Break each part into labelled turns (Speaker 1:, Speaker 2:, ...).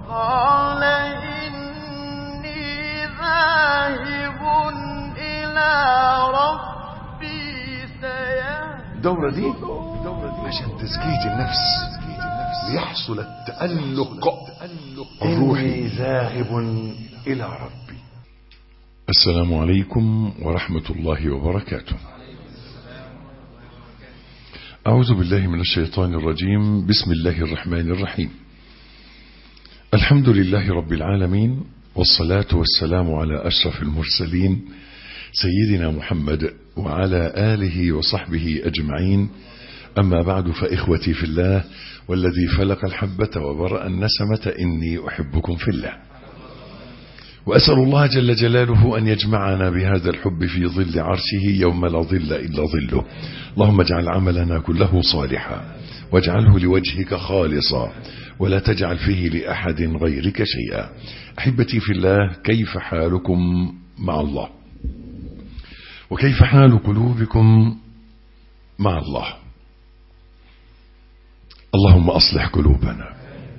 Speaker 1: قال إني ذاهب إلى ربي سيهدين.
Speaker 2: الدورة دي عشان تزكية النفس ليحصل التألق الروحي. إني ذاهب إلى ربي. السلام عليكم ورحمة الله وبركاته. أعوذ بالله من الشيطان الرجيم. بسم الله الرحمن الرحيم. الحمد لله رب العالمين، والصلاة والسلام على أشرف المرسلين سيدنا محمد وعلى آله وصحبه أجمعين. أما بعد، فإخوتي في الله والذي فلق الحبة وبرأ النسمة إني أحبكم في الله، وأسأل الله جل جلاله أن يجمعنا بهذا الحب في ظل عرشه يوم لا ظل إلا ظله. اللهم اجعل عملنا كله صالحا واجعله لوجهك خالصا ولا تجعل فيه لأحد غيرك شيئا. أحبتي في الله، كيف حالكم مع الله؟ وكيف حال قلوبكم مع الله؟ اللهم أصلح قلوبنا،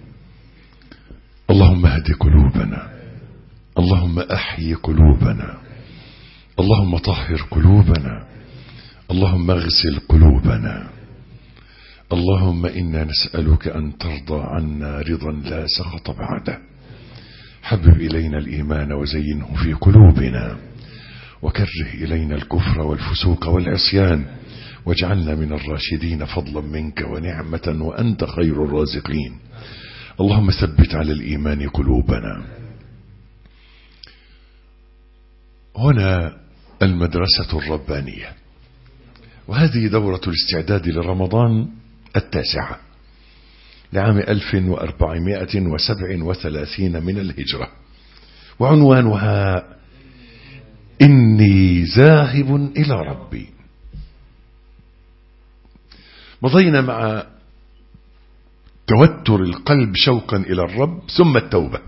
Speaker 2: اللهم اهد قلوبنا، اللهم أحيي قلوبنا، اللهم طهر قلوبنا، اللهم اغسل قلوبنا. اللهم إنا نسألك أن ترضى عنا رضا لا سخط بعده. حبب إلينا الإيمان وزينه في قلوبنا، وكره إلينا الكفر والفسوق والعصيان، واجعلنا من الراشدين فضلا منك ونعمة وأنت خير الرازقين. اللهم ثبت على الإيمان قلوبنا. هنا المدرسة الربانية، وهذه دورة الاستعداد لرمضان 9 لعام 1437 من الهجرة، وعنوانها إني ذاهب إلى ربي. مضينا مع توتر القلب شوقا إلى الرب، ثم التوبة،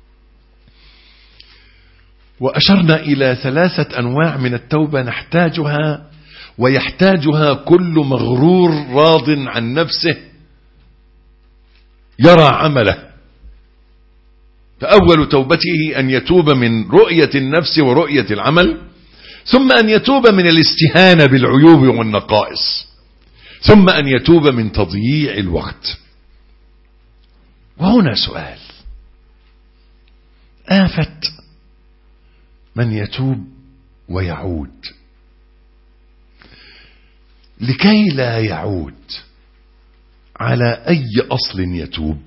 Speaker 2: وأشرنا إلى 3 أنواع من التوبة نحتاجها ويحتاجها كل مغرور راض عن نفسه يرى عمله. فأول توبته أن يتوب من رؤية النفس ورؤية العمل، ثم أن يتوب من الاستهانة بالعيوب والنقائص، ثم أن يتوب من تضييع الوقت. وهنا سؤال: آفة من يتوب ويعود لكي لا يعود على أي أصل يتوب؟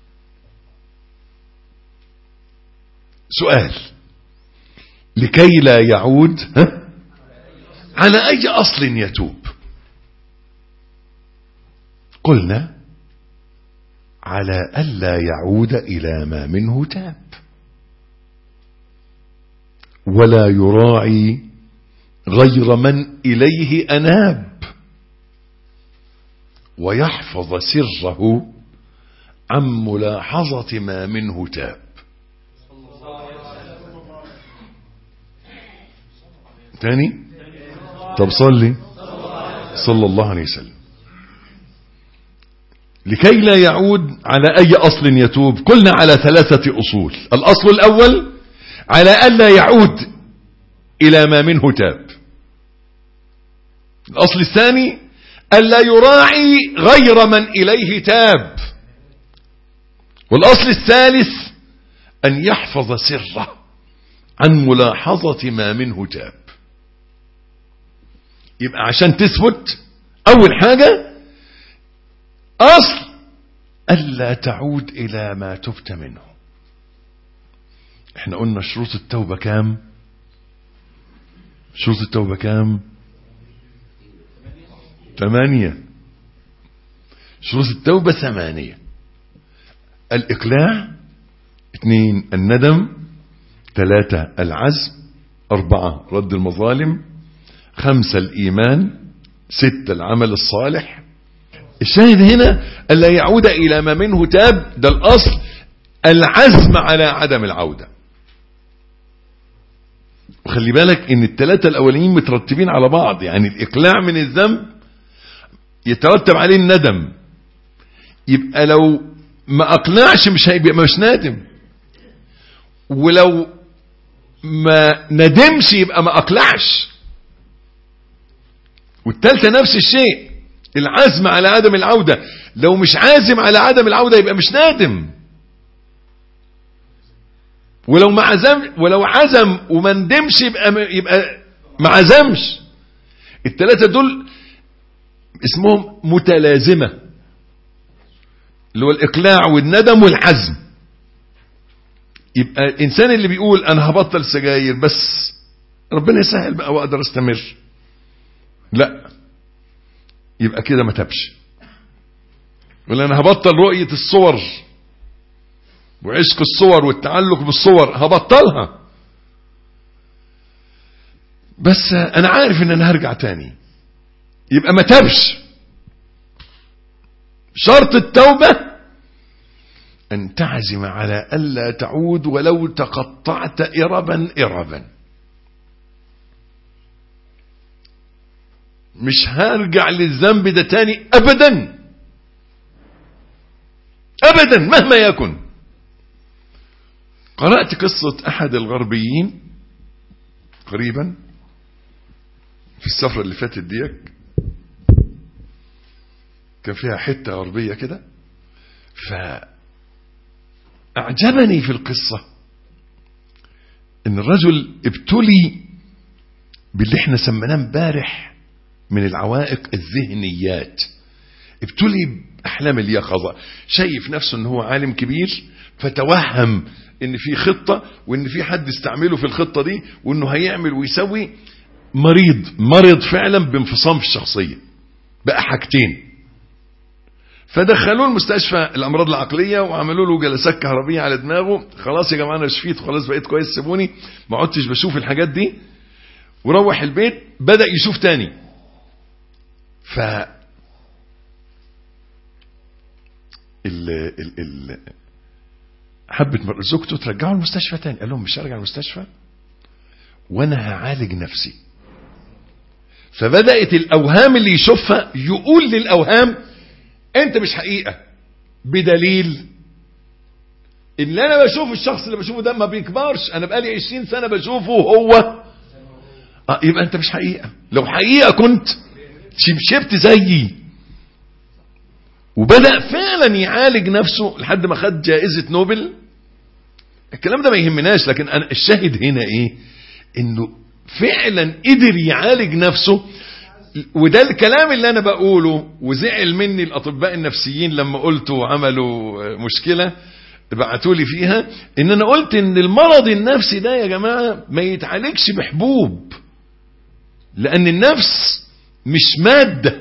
Speaker 2: سؤال: لكي لا يعود على أي أصل يتوب؟ قلنا على ألا يعود إلى ما منه تاب، ولا يراعي غير من إليه أناب، ويحفظ سره عن ملاحظة ما منه تاب. تاني؟ طب صلي صلى الله عليه وسلم. لكي لا يعود على أي أصل يتوب، قلنا على 3 أصول. الأصل الأول على ألا يعود إلى ما منه تاب. الأصل الثاني ألا يراعي غير من إليه تاب. والأصل الثالث أن يحفظ سره عن ملاحظة ما منه تاب. يبقى عشان تثبت، أول حاجة أصل ألا تعود إلى ما تبت منه. احنا قلنا شروط التوبة كام؟ شروط التوبة كام؟ 8. شروط التوبة 8: الإقلاع، 2 الندم، 3 العزم، 4 رد المظالم، 5 الإيمان، 6 العمل الصالح. الشاهد هنا ألا يعود إلى ما منه تاب، ده الأصل. العزم على عدم العودة. وخلي بالك ان ال3 الأولين مترتبين على بعض، يعني الإقلاع من الذنب يترتب عليه الندم. يبقى لو ما اقنعش مش نادم، ولو ما ندمش يبقى ما اقلعش. والثالثه نفس الشيء، العزم على عدم العودة. لو مش عازم على عدم العودة يبقى مش نادم. ولو عزم وما ندمش يبقى ما عزمش. الثلاثه دول اسمهم متلازمة، اللي هو الإقلاع والندم والعزم. يبقى الإنسان اللي بيقول أنا هبطل سجاير بس ربنا يسهل بقى وأقدر أستمر، لا، يبقى كده ما تبش. ولا أنا هبطل رؤية الصور وعشق الصور والتعلق بالصور، هبطلها بس أنا عارف إن أنا هرجع تاني، يبقى ما تبش. شرط التوبة أن تعزم على ألا تعود ولو تقطعت إربا. مش هرجع للذنب ده تاني أبدا أبدا مهما يكن. قرأت قصة أحد الغربيين قريبا في السفرة اللي فاتت ديك، كان فيها حتة غربية كده، فأعجبني في القصة إن الرجل ابتلي باللي احنا سمناه امبارح من العوائق الذهنيات. ابتلي بأحلام اليقظة، شايف نفسه إن هو عالم كبير، فتوهم إن في خطة وإن في حد استعمله في الخطة دي وإنه هيعمل ويسوي. مريض فعلا بانفصام في الشخصية، بقى حاجتين. فدخلوه المستشفى الأمراض العقلية وعملوا له جلسات كهربية على دماغه. خلاص يا جماعة أنا شفيت، خلاص بقيت كويس، سيبوني ما عدتش بشوف الحاجات دي. وروح البيت بدأ يشوف تاني. حبت زوجته ترجعه المستشفى تاني. قال لهم مش هرجع المستشفى وانا هعالج نفسي. فبدأت الأوهام اللي يشوفها يقول للأوهام انت مش حقيقة، بدليل اللي انا بشوف الشخص اللي بشوفه ده ما بيكبرش، انا بقالي 20 سنة بشوفه هو. يبقى انت مش حقيقة. لو حقيقة كنت شبشبت زيي. وبدأ فعلا يعالج نفسه لحد ما خد جائزة نوبل. الكلام ده ما يهمناش، لكن أنا الشاهد هنا ايه؟ انه فعلا قدر يعالج نفسه. وده الكلام اللي انا بقوله، وزعل مني الاطباء النفسيين لما قلت وعملوا مشكلة بعتوا لي فيها، ان انا قلت ان المرض النفسي ده يا جماعة ما يتعالجش بحبوب، لان النفس مش مادة،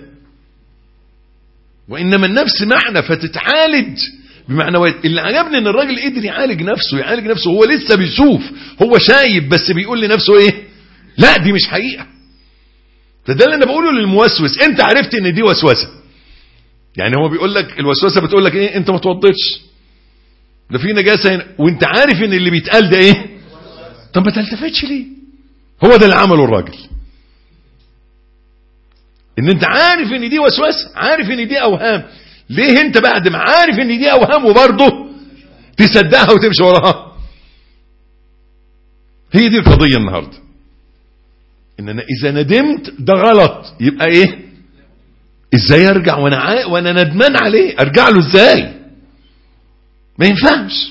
Speaker 2: وإنما النفس معنى، فتتعالج بمعنويات. اللي عجبني ان الراجل قدر يعالج نفسه هو لسه بيشوف، هو شايف بس بيقول لنفسه ايه؟ لا دي مش حقيقة. فده اللي انا بقوله للموسوس، انت عرفت ان دي وسوسة. يعني هو بيقول لك الوسوسة بتقول لك ايه؟ انت ما توضتش، ده في نجاسة هنا، وانت عارف ان اللي بيتقال ده ايه؟ طب ما تلتفتش ليه؟ هو ده اللي عمله الراجل، ان انت عارف ان دي وسوسة، عارف ان دي اوهام. ليه انت بعد ما عارف ان دي اوهام وبرضه تصدقها وتمشي وراها؟ هي دي القضية النهاردة، ان انا اذا ندمت ده غلط. يبقى ايه؟ ازاي ارجع وانا ندمان عليه؟ ارجع له ازاي؟ ما ينفعش.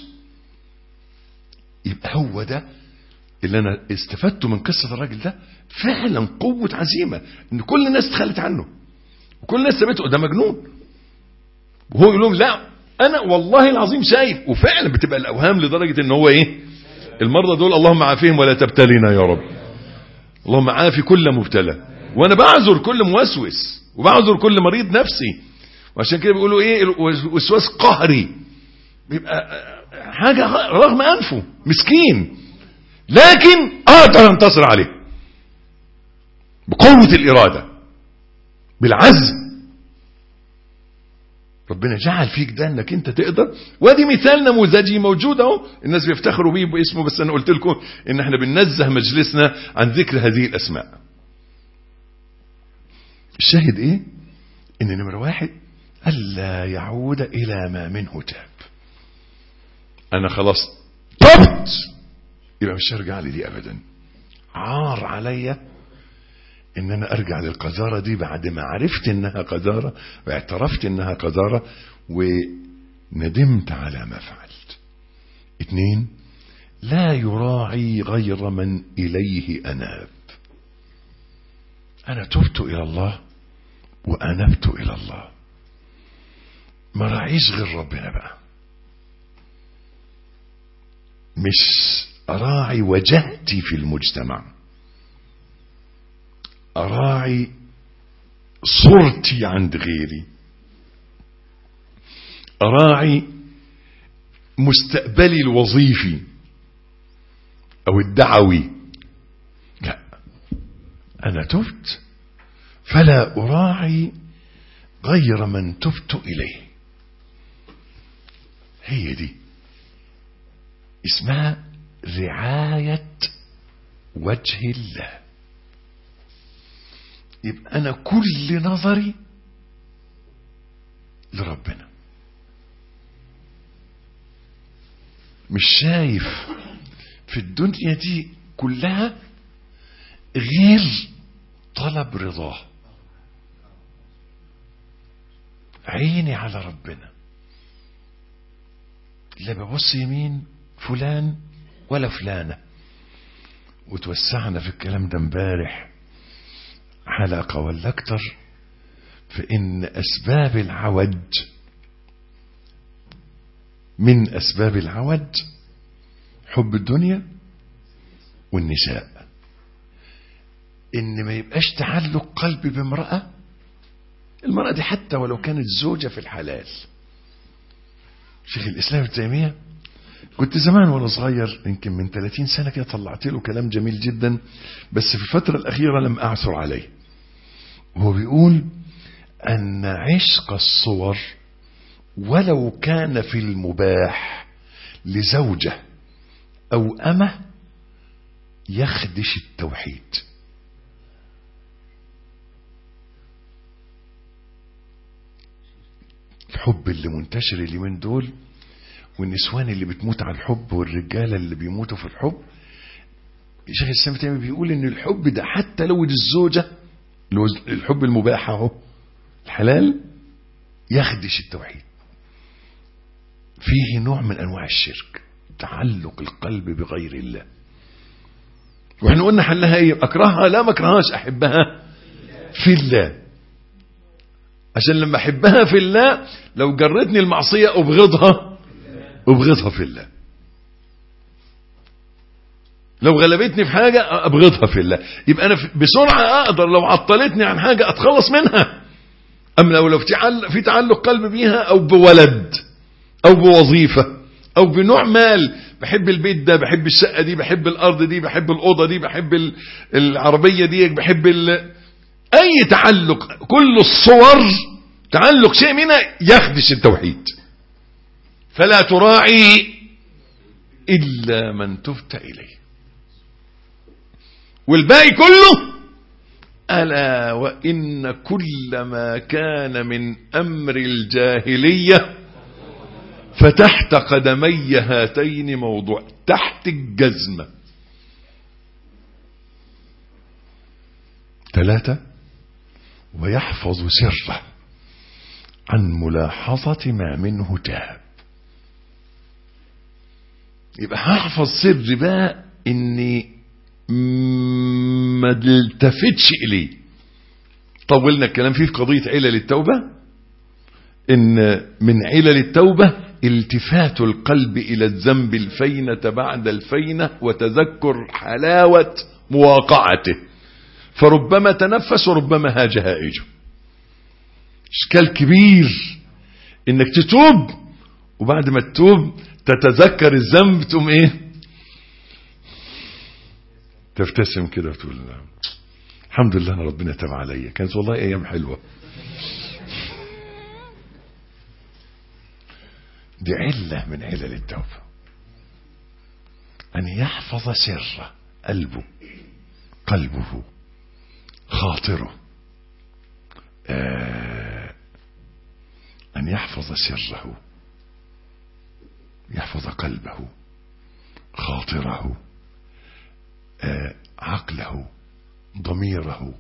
Speaker 2: يبقى هو ده اللي انا استفدته من قصة الراجل ده، فعلا قوة عزيمة، ان كل الناس تخلت عنه وكل الناس سابته. ده مجنون. وهو يقول لهم لا انا والله العظيم شايف. وفعلا بتبقى الاوهام لدرجة ان هو ايه؟ المرضى دول اللهم عافيهم ولا تبتلينا يا رب، اللهم عافي كل مبتلى. وانا بعذر كل موسوس وبعذر كل مريض نفسي. وعشان كده بيقولوا ايه؟ الوسواس قهري، بيبقى حاجة رغم انفه مسكين، لكن اقدر انتصر عليه بقوة الإرادة، بالعزم. ربنا جعل فيك ده انك انت تقدر. وادي مثال نموذجي موجود اهو، الناس بيفتخروا بيه باسمه، بس انا قلت لكم ان احنا بننزه مجلسنا عن ذكر هذه الاسماء. الشاهد ايه؟ ان نمرة واحد الا يعود الى ما منه تاب. انا خلاص تبت، يبقى مش هرجع لي دي ابدا. عار عليا ان انا ارجع للقذارة دي بعد ما عرفت انها قذارة واعترفت انها قذارة وندمت على ما فعلت. 2، لا يراعي غير من اليه اناب. انا تبت الى الله وانبت الى الله، ما راعيش غير ربنا بقى. مش اراعي وجهتي في المجتمع، اراعي صورتي عند غيري، اراعي مستقبلي الوظيفي او الدعوي. لا، انا تبت فلا اراعي غير من تبت اليه. هي دي اسمها رعاية وجه الله. يبقى انا كل نظري لربنا، مش شايف في الدنيا دي كلها غير طلب رضاه. عيني على ربنا، لا ببص يمين فلان ولا فلانة. وتوسعنا في الكلام ده امبارح حلقة ولا اكتر، فإن أسباب العوج، من أسباب العوج حب الدنيا والنساء. إن ما يبقاش تعلق قلبي بامرأة، المرأة دي حتى ولو كانت زوجة في الحلال. شيخ الإسلام ابن تيمية كنت زمان وانا صغير يمكن من 30 سنة كده طلعت له كلام جميل جدا، بس في الفترة الأخيرة لم أعثر عليه. وهو بيقول أن عشق الصور ولو كان في المباح لزوجة أو أمة يخدش التوحيد. الحب اللي منتشر اليومين دول والنسوان اللي بتموت على الحب والرجالة اللي بيموتوا في الحب، الشيخ الإسلام ابن تيمية بيقول ان الحب ده حتى لو دي الزوجة، الحب المباح اهو الحلال، يخدش التوحيد. فيه نوع من انواع الشرك، تعلق القلب بغير الله. واحنا قلنا حلها ايه؟ اكرهها؟ لا، ما اكرههاش، احبها في الله. عشان لما احبها في الله لو جرتني المعصية ابغضها في الله. لو غلبتني في حاجة ابغضها في الله. يبقى انا بسرعة اقدر لو عطلتني عن حاجة اتخلص منها. اما لو في تعلق قلب بيها او بولد او بوظيفة او بنوع مال، بحب البيت ده، بحب الشقة دي، بحب الارض دي، بحب الاوضة دي، بحب العربية دي، بحب اي تعلق، كل الصور تعلق شيء منها يخدش التوحيد. فلا تراعي الا من تبت اليه، والباقي كله الا وان كل ما كان من امر الجاهلية فتحت قدمي هاتين موضوع، تحت الجزمة. 3، ويحفظ سره عن ملاحظة ما منه تاب. يبقى هحفظ سر بقى اني ما التفتش اليه. طولنا الكلام فيه في قضية علل التوبة، ان من علل التوبة التفات القلب الى الذنب الفينة بعد الفينة وتذكر حلاوة مواقعته، فربما تنفس وربما هاج هائجه. اشكال كبير انك تتوب وبعد ما تتوب تتذكر الذنب تقوم ايه؟ تبتسم كده وتقول الحمد لله انا ربنا تاب عليا، كانت والله ايام حلوة. دي علة من علل التوبة، ان يحفظ سره، قلبه خاطره، أن يحفظ سره يحفظ قلبه، خاطره، عقله، ضميره،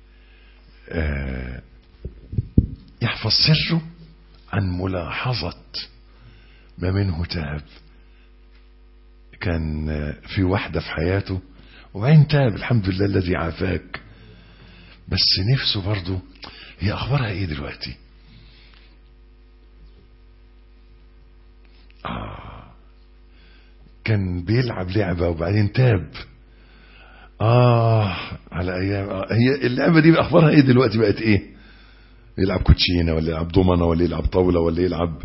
Speaker 2: يحفظ سره عن ملاحظة ما منه تاب. كان في واحدة في حياته وبعدين تاب، الحمد لله الذي عافاك، بس نفسه برضو هي أخبارها إيه دلوقتي؟ كان بيلعب لعبة وبعدين تاب. على أيام. هي اللعبة دي أخبارها إيه دلوقتي؟ بقت إيه؟ يلعب كوتشينة ولا يلعب دومنة ولا يلعب طاولة ولا يلعب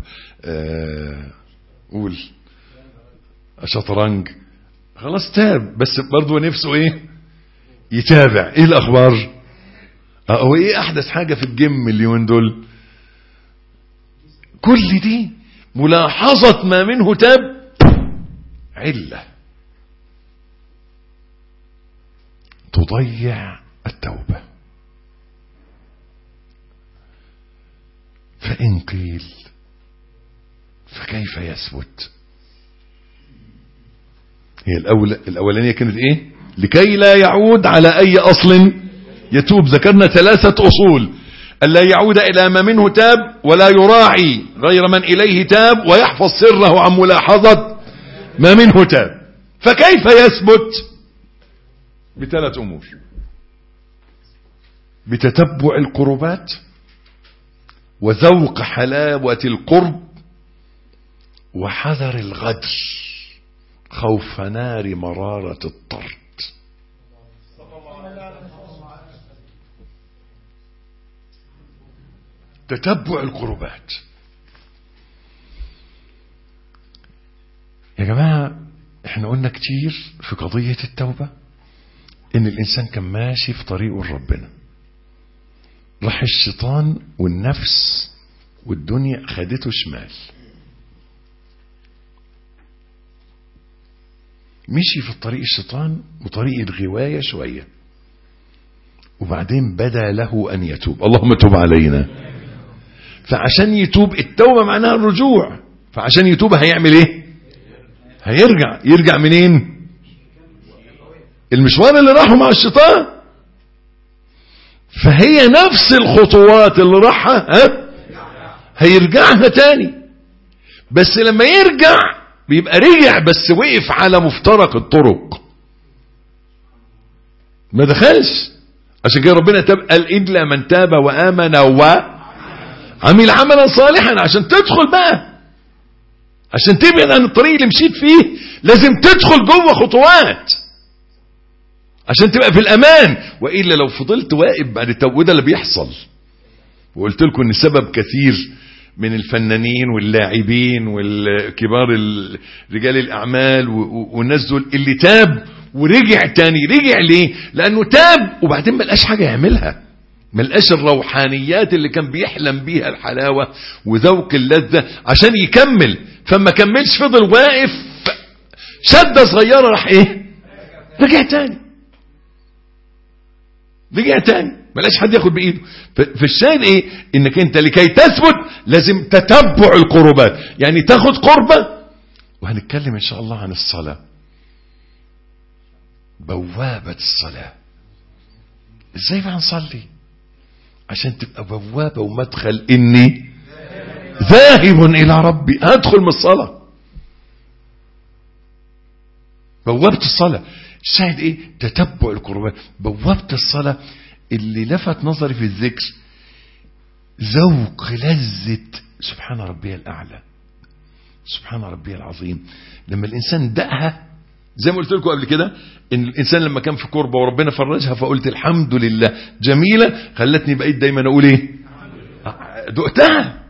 Speaker 2: قول شطرنج. خلاص تاب، بس برضو نفسه إيه؟ يتابع إيه الأخبار. هو إيه أحدث حاجة في الجيم اليومين دول؟ كل دي ملاحظة ما منه تاب علة تضيع التوبة. فإن قيل فكيف يثبت؟ هي الأولانية كانت إيه؟ لكي لا يعود على أي أصل يتوب. ذكرنا 3 أصول: ألا يعود إلى ما منه تاب، ولا يراعي غير من إليه تاب، ويحفظ سره عن ملاحظة ما منه تاب. فكيف يثبت؟ ب3 أمور: بتتبع القربات، وذوق حلاوة القرب، وحذر الغدر خوف نار مرارة الطرد. تتبع القربات. يا جماعة احنا قلنا كتير في قضية التوبة ان الانسان كان ماشي في طريقه لربنا، راح الشيطان والنفس والدنيا خدته شمال، مشي في الطريق الشيطان وطريق الغواية شوية، وبعدين بدا له ان يتوب. اللهم تب علينا. فعشان يتوب، التوبة معناها الرجوع، فعشان يتوب هيعمل ايه؟ يرجع منين؟ المشوار اللي راحه مع الشيطان. فهي نفس الخطوات اللي راحها هيرجعها تاني، بس لما يرجع بيبقى رجع بس وقف على مفترق الطرق، ما دخلش. عشان كده ربنا قال إلا من تاب وآمن وعمل عملا صالحا. عشان تدخل بقى، عشان تبعد عن الطريق اللي مشيت فيه، لازم تدخل جوه خطوات عشان تبقى في الأمان. وإلا لو فضلت واقف بعد التوبة، وده اللي بيحصل. وقلت لكم ان سبب كثير من الفنانين واللاعبين والكبار رجال الأعمال والناس دول اللي تاب ورجع تاني، رجع ليه؟ لأنه تاب وبعدين ما لقاش حاجة يعملها، ما لقاش الروحانيات اللي كان بيحلم بيها، الحلاوة وذوق اللذة عشان يكمل. فما كملش، فضل واقف، شدة صغيرة راح ايه؟ رجع تاني، ملاش حد ياخد بإيده. فالشاهد ايه؟ انك انت لكي تثبت لازم تتبع القربات، يعني تاخد قربة. وهنتكلم ان شاء الله عن الصلاة، بوابة الصلاة. ازاي بقى نصلي عشان تبقى بوابة ومدخل اني ذاهب الى ربي، هدخل من الصلاة. بوابة الصلاة. الشاهد ايه؟ تتبع القربات. بوابة الصلاة اللي لفت نظري في الذكر ذوق لذة سبحان ربي الأعلى، سبحان ربي العظيم. لما الإنسان دقها، زي ما قلت لكم قبل كده، إن الإنسان لما كان في كربة وربنا فرجها فقلت الحمد لله جميلة، خلتني بقيت دايما أقول إيه؟ دقتها،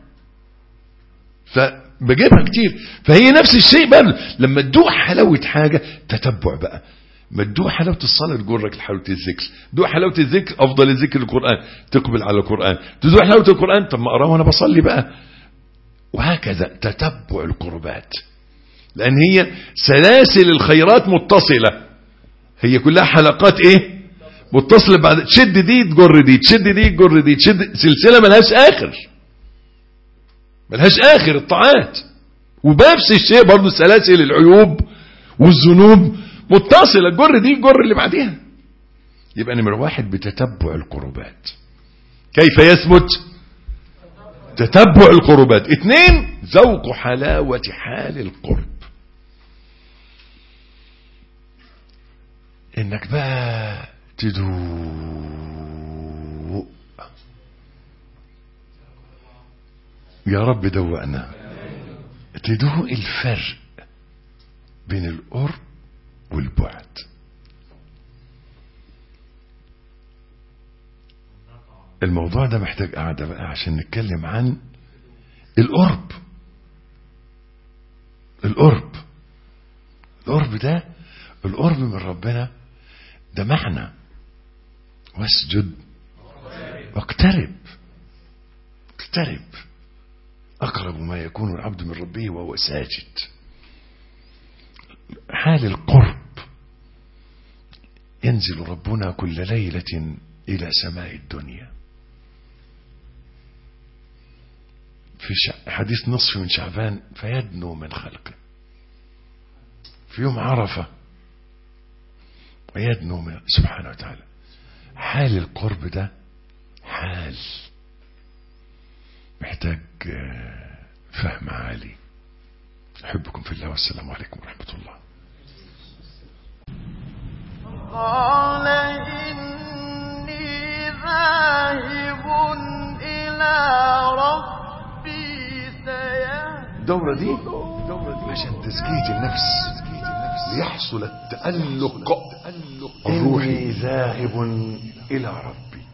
Speaker 2: فبجيبها كتير. فهي نفس الشيء بقى، لما تدوق حلاوة حاجة تتبع بقى. ما تدوق حلاوة الصلاة تجرك لحلاوة الذكر، دوق حلاوة الذكر، أفضل الذكر القرآن، تقبل على القرآن، تدوق حلاوة القرآن، طب ما أقرأه وأنا بصلي بقى. وهكذا تتبع القربات، لأن هي سلاسل الخيرات متصلة، هي كلها حلقات إيه؟ متصلة. بعد تشد دي تجر دي، تشد دي تجر دي، تشد، سلسلة ملهاش آخر، ملهاش آخر. الطاعات وبنفس الشيء برضو سلاسل العيوب والذنوب متصلة، الجر دي الجر اللي بعديها. يبقى نمرة 1 بتتبع القربات. كيف يثبت؟ تتبع القربات. 2 ذوق حلاوة حال القرب، انك بقى تدوق. يا رب دوقنا. تدوق الفرق بين القرب والبعد. الموضوع ده محتاج قعدة بقى عشان نتكلم عن القرب. القرب ده، القرب من ربنا ده معنى واسجد واقترب. أقرب ما يكون العبد من ربه وهو ساجد. حال القرب. ينزل ربنا كل ليلة إلى سماء الدنيا في حديث نصف من شعبان فيدنو من خلقه، في يوم عرفة ويدنو من سبحانه وتعالى. حال القرب ده حال محتاج فهم عالي. أحبكم في الله والسلام عليكم ورحمة الله.
Speaker 1: قال إني ذاهب إلى ربي سيهدين.
Speaker 2: الدورة دي عشان تزكية النفس ليحصل التألق الروحي. ذاهب إلى ربي.